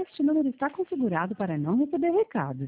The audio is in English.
Este número está configurado para não receber recados.